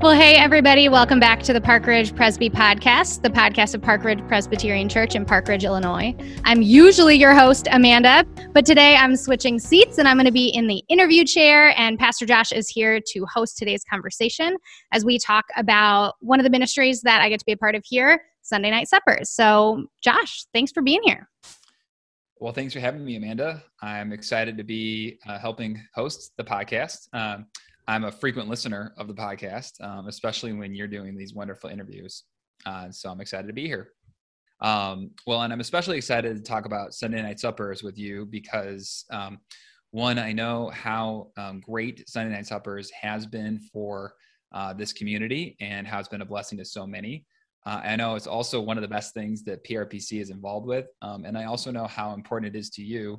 Well, hey, everybody. Welcome back to the Park Ridge Presby Podcast, the podcast of Park Ridge Presbyterian Church in Park Ridge, Illinois. I'm usually your host, Amanda, but today I'm switching seats and I'm going to be in the interview chair, and Pastor Josh is here to host today's conversation as we talk about one of the ministries that I get to be a part of here, Sunday Night Suppers. So, Josh, thanks for being here. Well, thanks for having me, Amanda. I'm excited to be helping host the podcast. I'm a frequent listener of the podcast, especially when you're doing these wonderful interviews. So I'm excited to be here. And I'm especially excited to talk about Sunday Night Suppers with you because, one, I know how great Sunday Night Suppers has been for this community and how it's been a blessing to so many. I know it's also one of the best things that PRPC is involved with. And I also know how important it is to you.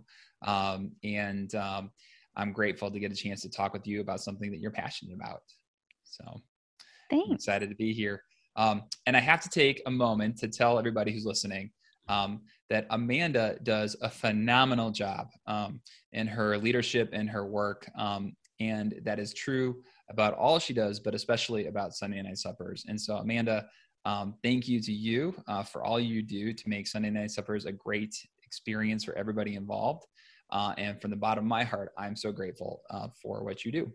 I'm grateful to get a chance to talk with you about something that you're passionate about. So Thanks. I'm excited to be here. And I have to take a moment to tell everybody who's listening that Amanda does a phenomenal job in her leadership and her work. And that is true about all she does, but especially about Sunday Night Suppers. And so Amanda, thank you to you for all you do to make Sunday Night Suppers a great experience for everybody involved. And from the bottom of my heart, I'm so grateful for what you do.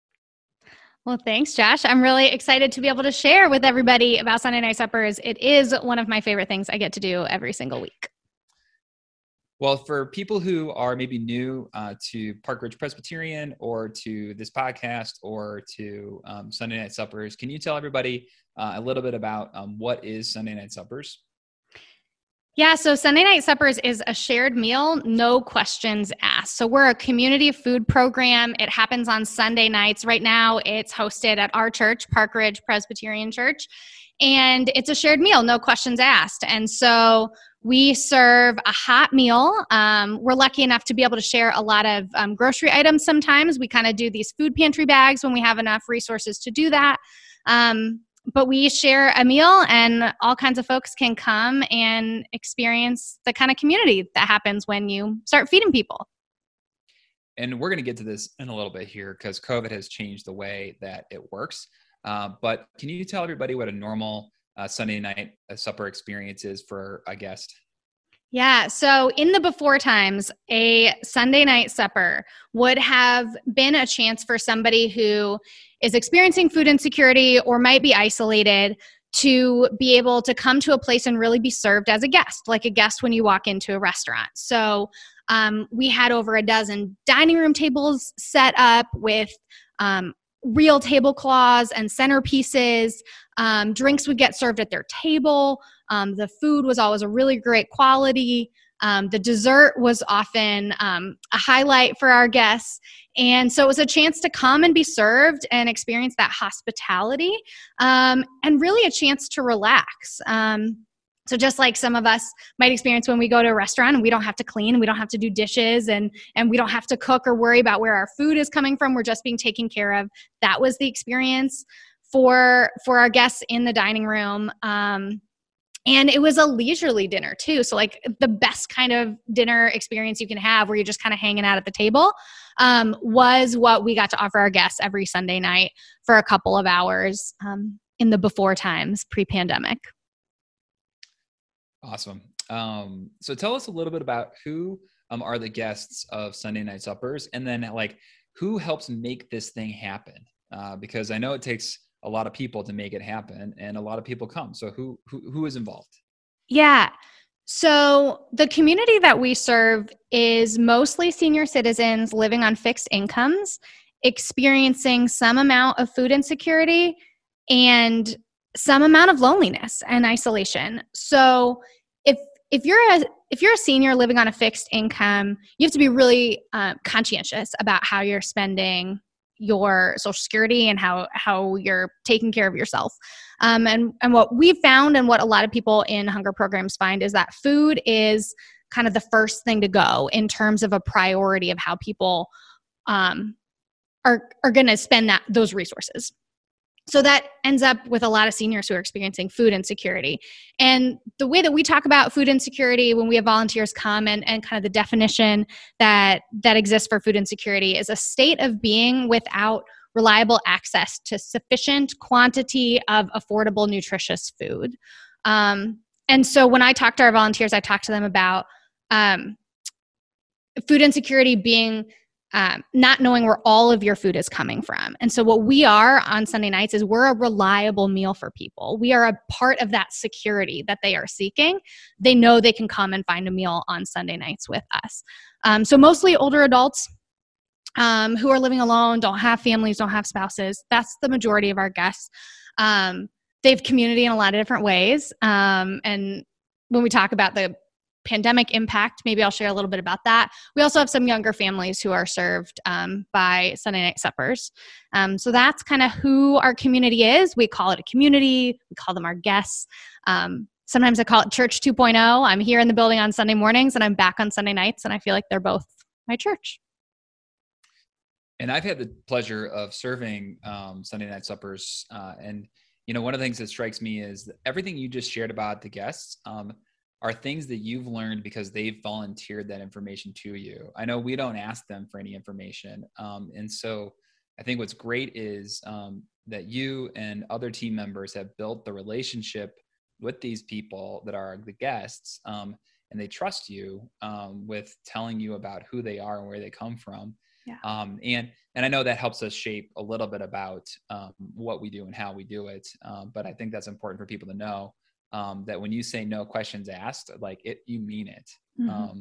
Well, thanks, Josh. I'm really excited to be able to share with everybody about Sunday Night Suppers. It is one of my favorite things I get to do every single week. Well, for people who are maybe new to Park Ridge Presbyterian or to this podcast or to Sunday Night Suppers, can you tell everybody a little bit about what is Sunday Night Suppers? Yeah, so Sunday Night Suppers is a shared meal, no questions asked. So we're a community food program. It happens on Sunday nights. Right now, it's hosted at our church, Park Ridge Presbyterian Church, and it's a shared meal, no questions asked. And so we serve a hot meal. We're lucky enough to be able to share a lot of grocery items sometimes. We kind of do these food pantry bags when we have enough resources to do that. But we share a meal and all kinds of folks can come and experience the kind of community that happens when you start feeding people. And we're going to get to this in a little bit here because COVID has changed the way that it works. But can you tell everybody what a normal Sunday night supper experience is for a guest? Yeah. So in the before times, a Sunday night supper would have been a chance for somebody who is experiencing food insecurity or might be isolated to be able to come to a place and really be served as a guest, like a guest when you walk into a restaurant. So we had over a dozen dining room tables set up with real tablecloths and centerpieces. Drinks would get served at their table. The food was always a really great quality. The dessert was often a highlight for our guests. And so it was a chance to come and be served and experience that hospitality, and really a chance to relax. So just like some of us might experience when we go to a restaurant and we don't have to clean, we don't have to do dishes, and we don't have to cook or worry about where our food is coming from. We're just being taken care of. That was the experience for our guests in the dining room. And it was a leisurely dinner too. So like the best kind of dinner experience you can have where you're just kind of hanging out at the table was what we got to offer our guests every Sunday night for a couple of hours in the before times, pre-pandemic. Awesome. So tell us a little bit about who are the guests of Sunday Night Suppers, and then like who helps make this thing happen? Because I know it takes a lot of people to make it happen, and a lot of people come. So who is involved? Yeah. So the community that we serve is mostly senior citizens living on fixed incomes, experiencing some amount of food insecurity and some amount of loneliness and isolation. So if you're a senior living on a fixed income, you have to be really conscientious about how you're spending your Social Security and how you're taking care of yourself. And what we've found and what a lot of people in hunger programs find is that food is kind of the first thing to go in terms of a priority of how people are going to spend those resources. So that ends up with a lot of seniors who are experiencing food insecurity. And the way that we talk about food insecurity when we have volunteers come and kind of the definition that exists for food insecurity is a state of being without reliable access to sufficient quantity of affordable, nutritious food. And so when I talk to our volunteers, I talk to them about food insecurity being not knowing where all of your food is coming from. And so what we are on Sunday nights is we're a reliable meal for people. We are a part of that security that they are seeking. They know they can come and find a meal on Sunday nights with us. So mostly older adults who are living alone, don't have families, don't have spouses. That's the majority of our guests. They have community in a lot of different ways. And when we talk about the pandemic impact, maybe I'll share a little bit about that. We also have some younger families who are served by Sunday night suppers. So that's kind of who our community is. We call it a community. We call them our guests. Sometimes I call it Church 2.0. I'm here in the building on Sunday mornings and I'm back on Sunday nights, and I feel like they're both my church. And I've had the pleasure of serving Sunday night suppers. And, one of the things that strikes me is that everything you just shared about the guests are things that you've learned because they've volunteered that information to you. I know we don't ask them for any information. And so I think what's great is that you and other team members have built the relationship with these people that are the guests, and they trust you with telling you about who they are and where they come from. Yeah. And I know that helps us shape a little bit about what we do and how we do it. But I think that's important for people to know. That when you say no questions asked, like you mean it. Mm-hmm.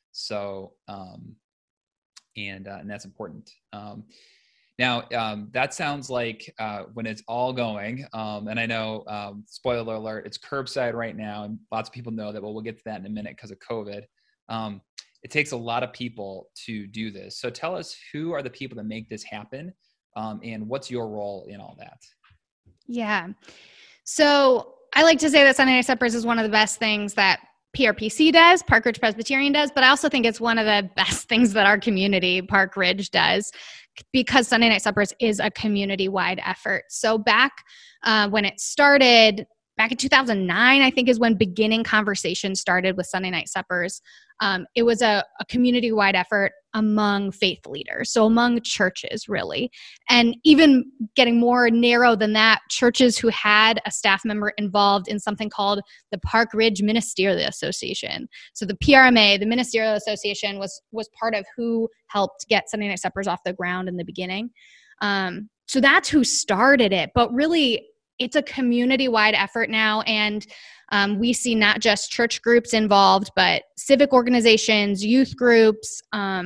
And that's important. Now, that sounds like when it's all going, and I know, spoiler alert, it's curbside right now, and lots of people know that, but we'll get to that in a minute because of COVID. It takes a lot of people to do this. So tell us, who are the people that make this happen, and what's your role in all that? Yeah. So I like to say that Sunday Night Suppers is one of the best things that PRPC does, Park Ridge Presbyterian does, but I also think it's one of the best things that our community, Park Ridge, does, because Sunday Night Suppers is a community-wide effort. So back when it started, back in 2009, I think is when beginning conversations started with Sunday Night Suppers. It was a community-wide effort among faith leaders, so among churches, really. And even getting more narrow than that, churches who had a staff member involved in something called the Park Ridge Ministerial Association. So the PRMA, the Ministerial Association, was part of who helped get Sunday Night Suppers off the ground in the beginning. So that's who started it, but really, it's a community-wide effort now, and we see not just church groups involved, but civic organizations, youth groups,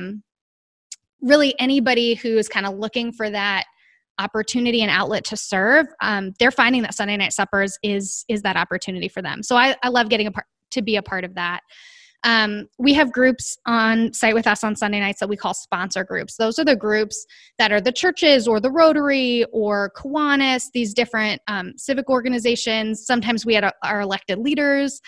really anybody who is kind of looking for that opportunity and outlet to serve. They're finding that Sunday Night Suppers is that opportunity for them. So I love getting to be a part of that. We have groups on site with us on Sunday nights that we call sponsor groups. Those are the groups that are the churches or the Rotary or Kiwanis, these different civic organizations. Sometimes we had our elected leaders.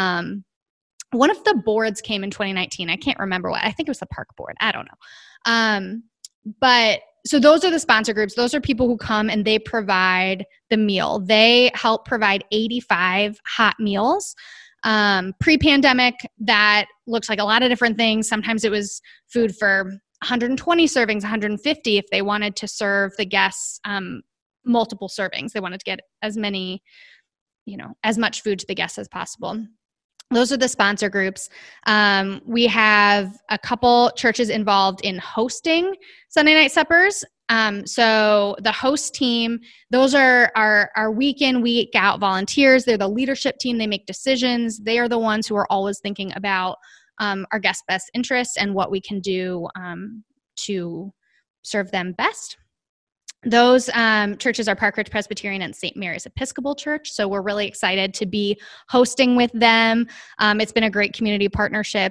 One of the boards came in 2019. I can't remember what. I think it was the park board. I don't know. But so those are the sponsor groups. Those are people who come and they provide the meal. They help provide 85 hot meals. Pre-pandemic, that looks like a lot of different things. Sometimes it was food for 120 servings, 150 if they wanted to serve the guests multiple servings. They wanted to get as many, as much food to the guests as possible. Those are the sponsor groups. We have a couple churches involved in hosting Sunday Night Suppers. So the host team, those are our week in, week out volunteers. They're the leadership team. They make decisions. They are the ones who are always thinking about our guests' best interests and what we can do to serve them best. Those churches are Park Ridge Presbyterian and St. Mary's Episcopal Church. So we're really excited to be hosting with them. It's been a great community partnership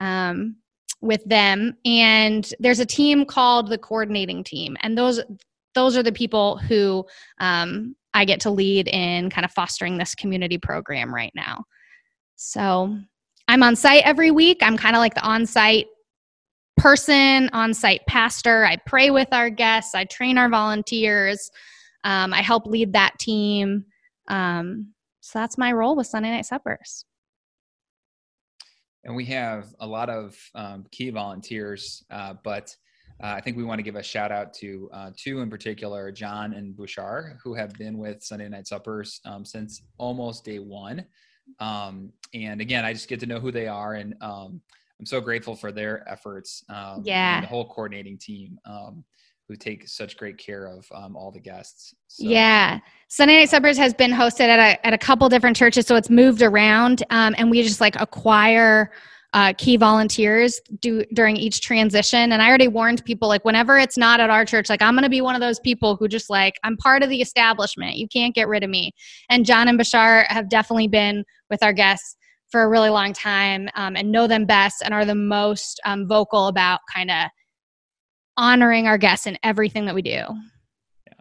with them. And there's a team called the coordinating team. And those are the people who I get to lead in kind of fostering this community program right now. So I'm on site every week. I'm kind of like the on-site person, on-site pastor. I pray with our guests. I train our volunteers. I help lead that team. So that's my role with Sunday Night Suppers. And we have a lot of key volunteers, but I think we want to give a shout out to two in particular, John and Bouchard, who have been with Sunday Night Suppers since almost day one. And again, I just get to know who they are, and I'm so grateful for their efforts and the whole coordinating team who take such great care of all the guests. So, yeah. Sunday Night Suppers has been hosted at a couple different churches, so it's moved around, and we just like acquire key volunteers during each transition. And I already warned people, like, whenever it's not at our church, like, I'm going to be one of those people who just like, I'm part of the establishment. You can't get rid of me. And John and Bashar have definitely been with our guests for a really long time, and know them best and are the most vocal about kind of honoring our guests in everything that we do. Yeah.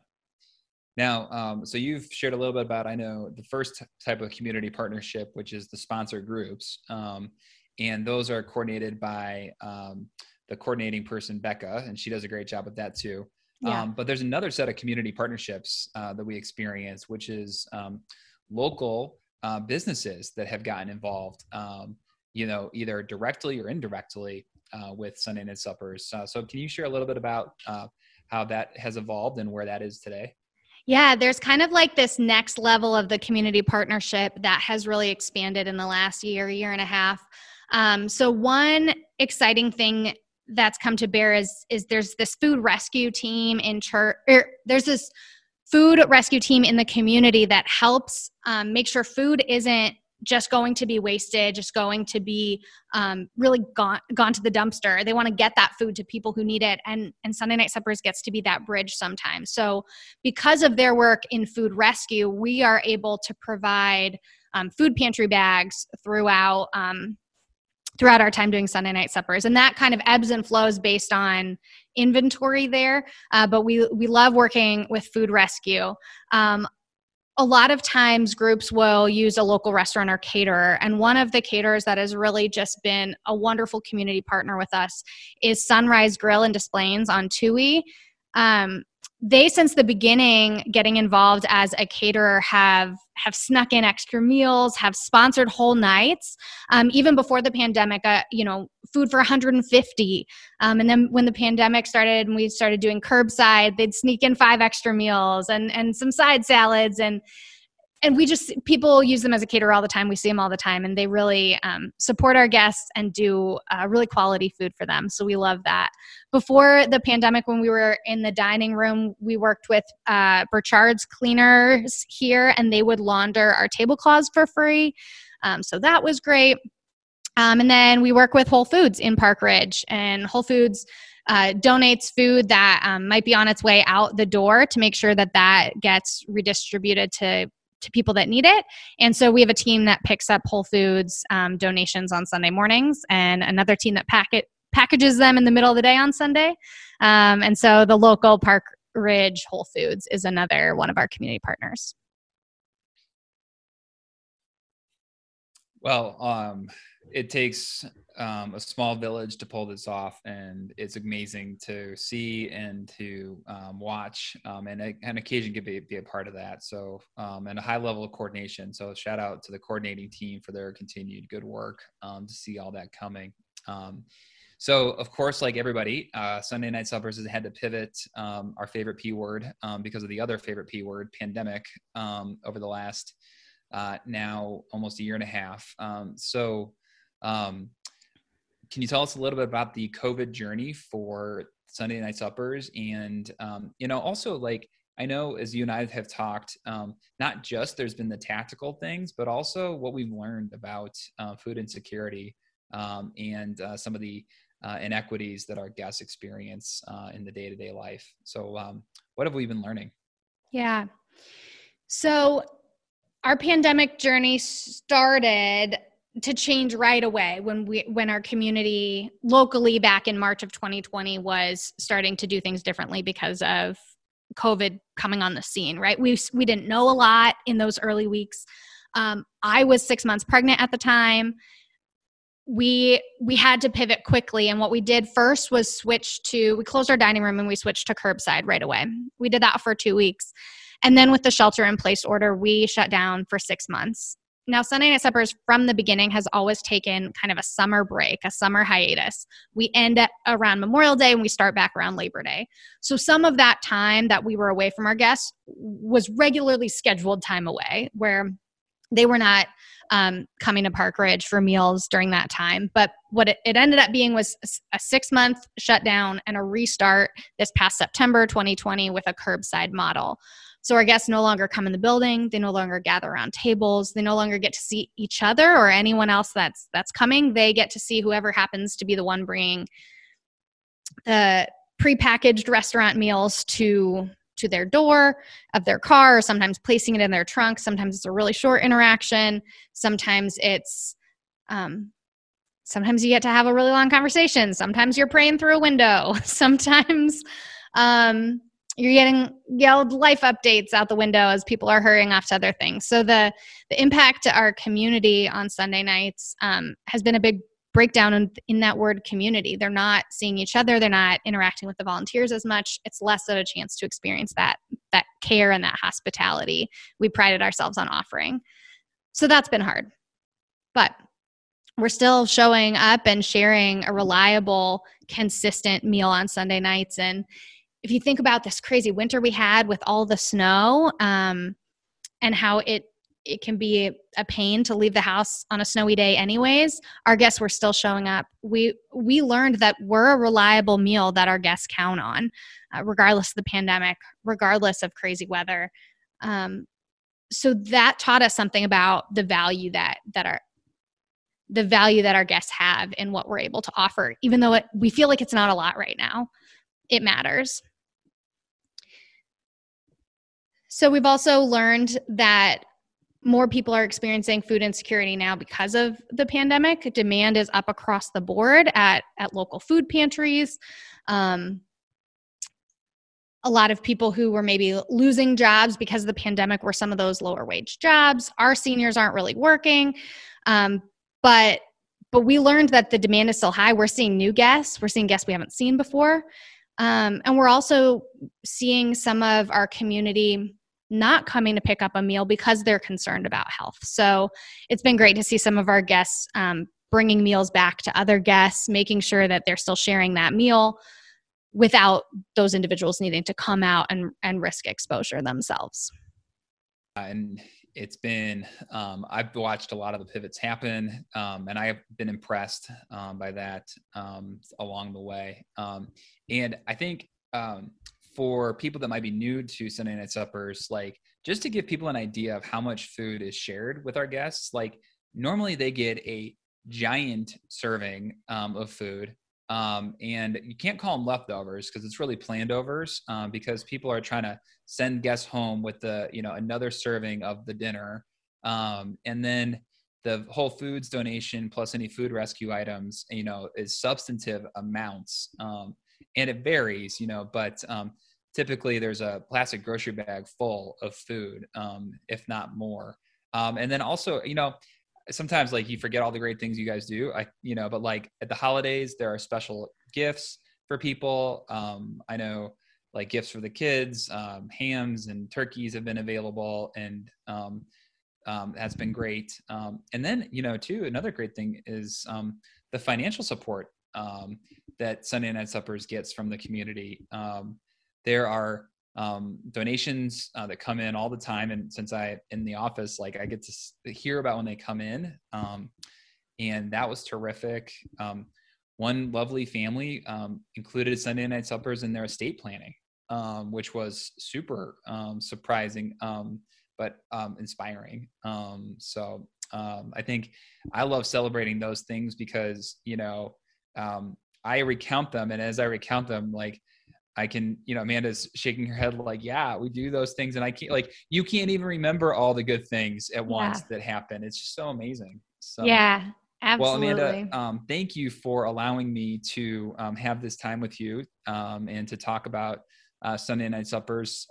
Now, so you've shared a little bit about, I know, the first type of community partnership, which is the sponsor groups. And those are coordinated by the coordinating person, Becca, and she does a great job with that too. Yeah. But there's another set of community partnerships that we experience, which is local businesses that have gotten involved, either directly or indirectly with Sunday Night Suppers. So can you share a little bit about how that has evolved and where that is today? Yeah, there's kind of like this next level of the community partnership that has really expanded in the last year and a half. So one exciting thing that's come to bear is there's this food rescue team in church. There's this food rescue team in the community that helps make sure food isn't just going to be wasted, just going to be really gone to the dumpster. They want to get that food to people who need it. And Sunday Night Suppers gets to be that bridge sometimes. So because of their work in food rescue, we are able to provide food pantry bags throughout our time doing Sunday Night Suppers. And that kind of ebbs and flows based on inventory there. But we love working with food rescue. A lot of times groups will use a local restaurant or caterer. And one of the caterers that has really just been a wonderful community partner with us is Sunrise Grill and Displays on Toohey. They, since the beginning, getting involved as a caterer, have snuck in extra meals, have sponsored whole nights. Even before the pandemic, food for 150. And then when the pandemic started and we started doing curbside, they'd sneak in 5 extra meals and some side salads. And people use them as a caterer all the time. We see them all the time, and they really support our guests and do really quality food for them. So we love that. Before the pandemic, when we were in the dining room, we worked with Burchard's Cleaners here, and they would launder our tablecloths for free. So that was great. And then we work with Whole Foods in Park Ridge, and Whole Foods donates food that might be on its way out the door to make sure that gets redistributed to people that need it. And so we have a team that picks up Whole Foods donations on Sunday mornings, and another team that packages them in the middle of the day on Sunday. And so the local Park Ridge Whole Foods is another one of our community partners. Well, it takes a small village to pull this off, and it's amazing to see and to watch, and an occasion could be a part of that. So, and a high level of coordination. So shout out to the coordinating team for their continued good work to see all that coming. So of course, like everybody, Sunday Night Suppers has had to pivot our favorite P word because of the other favorite P word, pandemic, over the last now almost a year and a half. Can you tell us a little bit about the COVID journey for Sunday Night Suppers? And, also, like, I know as you and I have talked, not just there's been the tactical things, but also what we've learned about food insecurity and some of the inequities that our guests experience in the day-to-day life. So what have we been learning? Yeah. So our pandemic journey started to change right away when our community locally back in March of 2020 was starting to do things differently because of COVID coming on the scene, right? We didn't know a lot in those early weeks. I was 6 months pregnant at the time. We had to pivot quickly. And what we did first was we closed our dining room and we switched to curbside right away. We did that for 2 weeks. And then with the shelter in place order, we shut down for 6 months. Now, Sunday Night Suppers from the beginning has always taken kind of a summer break, a summer hiatus. We end at around Memorial Day and we start back around Labor Day. So some of that time that we were away from our guests was regularly scheduled time away, where they were not coming to Park Ridge for meals during that time. But what it ended up being was a 6-month shutdown and a restart this past September 2020 with a curbside model. So our guests no longer come in the building. They no longer gather around tables. They no longer get to see each other or anyone else that's coming. They get to see whoever happens to be the one bringing the prepackaged restaurant meals to their door of their car, or sometimes placing it in their trunk. Sometimes it's a really short interaction. Sometimes it's, sometimes you get to have a really long conversation. Sometimes you're praying through a window. Sometimes you're getting yelled life updates out the window as people are hurrying off to other things. So the impact to our community on Sunday nights has been a big breakdown in that word community. They're not seeing each other. They're not interacting with the volunteers as much. It's less of a chance to experience that care and that hospitality we prided ourselves on offering. So that's been hard. But we're still showing up and sharing a reliable, consistent meal on Sunday nights. And if you think about this crazy winter we had with all the snow, and how it can be a pain to leave the house on a snowy day anyways, our guests were still showing up. We learned that we're a reliable meal that our guests count on, regardless of the pandemic, regardless of crazy weather. So that taught us something about the value that our guests have in what we're able to offer, even though we feel like it's not a lot right now. It matters. So we've also learned that more people are experiencing food insecurity now because of the pandemic. Demand is up across the board at local food pantries. A lot of people who were maybe losing jobs because of the pandemic were some of those lower wage jobs. Our seniors aren't really working. But we learned that the demand is still high. We're seeing new guests. We're seeing guests we haven't seen before. And we're also seeing some of our community not coming to pick up a meal because they're concerned about health. So it's been great to see some of our guests bringing meals back to other guests, making sure that they're still sharing that meal without those individuals needing to come out and risk exposure themselves. And it's been, I've watched a lot of the pivots happen, and I have been impressed by that along the way. And I think for people that might be new to Sunday Night Suppers, like just to give people an idea of how much food is shared with our guests, like normally they get a giant serving of food. And you can't call them leftovers because it's really plandovers, because people are trying to send guests home with another serving of the dinner. And then the Whole Foods donation plus any food rescue items, is substantive amounts. And it varies, but typically there's a plastic grocery bag full of food, if not more. And then also, sometimes like you forget all the great things you guys do, but like at the holidays, there are special gifts for people. I know like gifts for the kids, hams and turkeys have been available, and that's been great. And then, too, another great thing is the financial support that Sunday Night Suppers gets from the community. There are donations that come in all the time. And since I'm in the office, like I get to hear about when they come in. And that was terrific. One lovely family included Sunday Night Suppers in their estate planning, which was super surprising, but inspiring. So I think I love celebrating those things because, I recount them. And as I recount them, like, I can, Amanda's shaking her head like, yeah, we do those things. And I can't, like, you can't even remember all the good things at once that happen. It's just so amazing. So, yeah, absolutely. Well, Amanda, thank you for allowing me to have this time with you and to talk about Sunday Night Suppers.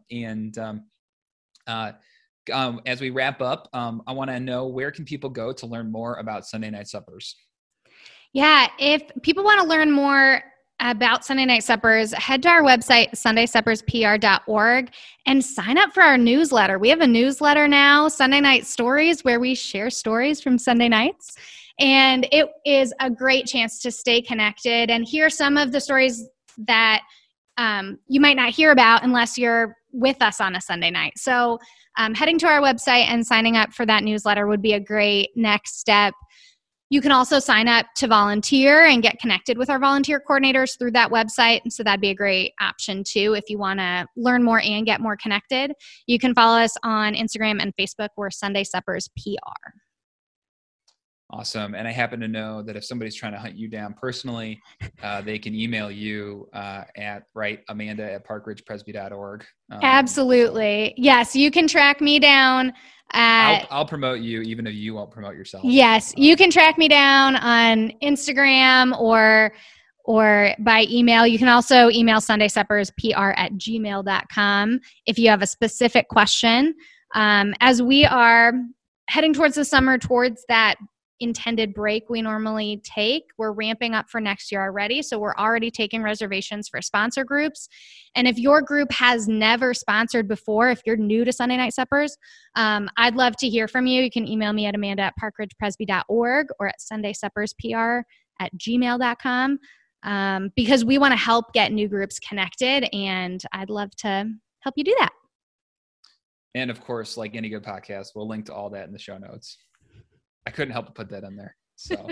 As we wrap up, I want to know, where can people go to learn more about Sunday Night Suppers? Yeah, if people want to learn more about Sunday Night Suppers, head to our website, sundaysupperspr.org, and sign up for our newsletter. We have a newsletter now, Sunday Night Stories, where we share stories from Sunday nights. And it is a great chance to stay connected and hear some of the stories that you might not hear about unless you're with us on a Sunday night. So heading to our website and signing up for that newsletter would be a great next step. You can also sign up to volunteer and get connected with our volunteer coordinators through that website. And so that'd be a great option too if you want to learn more and get more connected. You can follow us on Instagram and Facebook. We're Sunday Suppers PR. Awesome. And I happen to know that if somebody's trying to hunt you down personally, they can email you at Amanda@parkridgepresby.org. Absolutely. Yes, you can track me down. I'll promote you even if you won't promote yourself. Yes, you can track me down on Instagram or by email. You can also email sundaysupperspr@gmail.com if you have a specific question. As we are heading towards the summer, towards that intended break we normally take, we're ramping up for next year already. So we're already taking reservations for sponsor groups. And if your group has never sponsored before, if you're new to Sunday Night Suppers, I'd love to hear from you. You can email me at amanda@parkridgepresby.org or at sundaysupperspr@gmail.com because we want to help get new groups connected, and I'd love to help you do that. And of course, like any good podcast, we'll link to all that in the show notes. I couldn't help but put that in there. So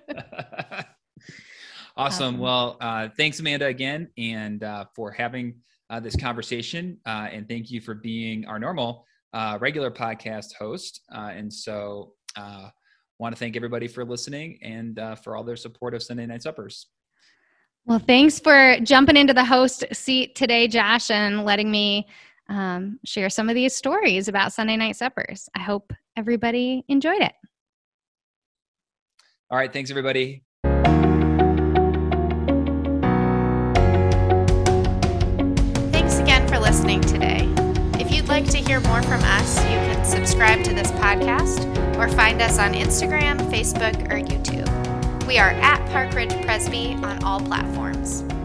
awesome. Well, thanks, Amanda, again, and for having this conversation. And thank you for being our normal regular podcast host. And so want to thank everybody for listening and for all their support of Sunday Night Suppers. Well, thanks for jumping into the host seat today, Josh, and letting me share some of these stories about Sunday Night Suppers. I hope everybody enjoyed it. All right. Thanks, everybody. Thanks again for listening today. If you'd like to hear more from us, you can subscribe to this podcast or find us on Instagram, Facebook, or YouTube. We are at Park Ridge Presby on all platforms.